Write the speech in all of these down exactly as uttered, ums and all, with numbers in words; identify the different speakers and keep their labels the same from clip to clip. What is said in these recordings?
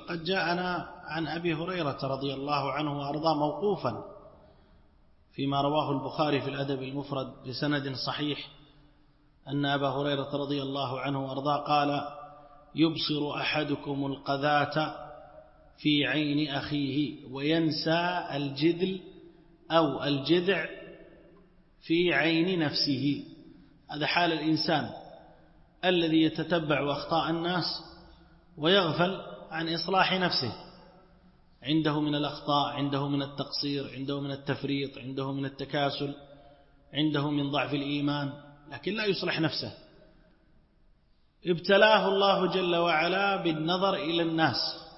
Speaker 1: وقد جاءنا عن أبي هريرة رضي الله عنه وأرضاه موقوفا فيما رواه البخاري في الأدب المفرد بسند صحيح أن أبا هريرة رضي الله عنه وأرضاه قال: يبصر أحدكم القذاة في عين أخيه وينسى الجدل أو الجذع في عين نفسه. هذا حال الإنسان الذي يتتبع أخطاء الناس ويغفل عن إصلاح نفسه، عنده من الأخطاء، عنده من التقصير، عنده من التفريط، عنده من التكاسل، عنده من ضعف الإيمان، لكن لا يصلح نفسه. ابتلاه الله جل وعلا بالنظر إلى الناس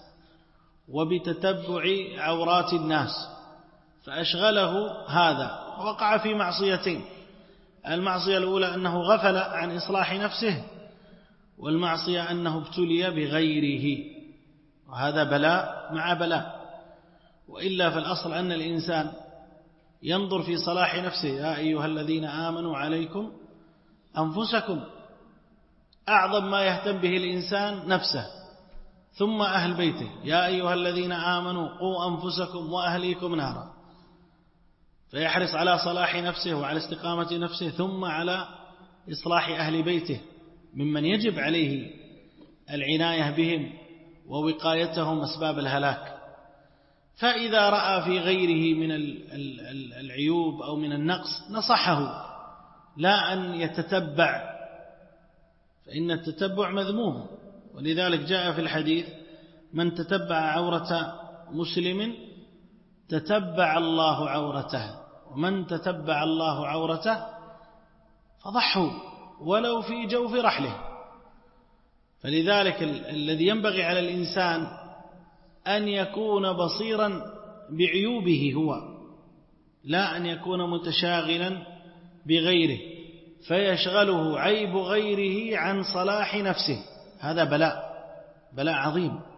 Speaker 1: وبتتبع عورات الناس فأشغله هذا، وقع في معصيتين: المعصية الأولى أنه غفل عن إصلاح نفسه، والمعصية أنه ابتلي بغيره، وهذا بلاء مع بلاء. وإلا فالأصل أن الإنسان ينظر في صلاح نفسه: يا أيها الذين آمنوا عليكم أنفسكم. أعظم ما يهتم به الإنسان نفسه ثم أهل بيته: يا أيها الذين آمنوا قوا أنفسكم وأهليكم نارا. فيحرص على صلاح نفسه وعلى استقامة نفسه ثم على إصلاح أهل بيته ممن يجب عليه العناية بهم ووقايتهم أسباب الهلاك. فإذا رأى في غيره من العيوب أو من النقص نصحه، لا أن يتتبع، فإن التتبع مذموم. ولذلك جاء في الحديث: من تتبع عورة مسلم تتبع الله عورته، ومن تتبع الله عورته فضحوا ولو في جوف رحله. فلذلك الذي ينبغي على الإنسان أن يكون بصيرا بعيوبه هو، لا أن يكون متشاغلا بغيره فيشغله عيب غيره عن صلاح نفسه. هذا بلاء بلاء عظيم.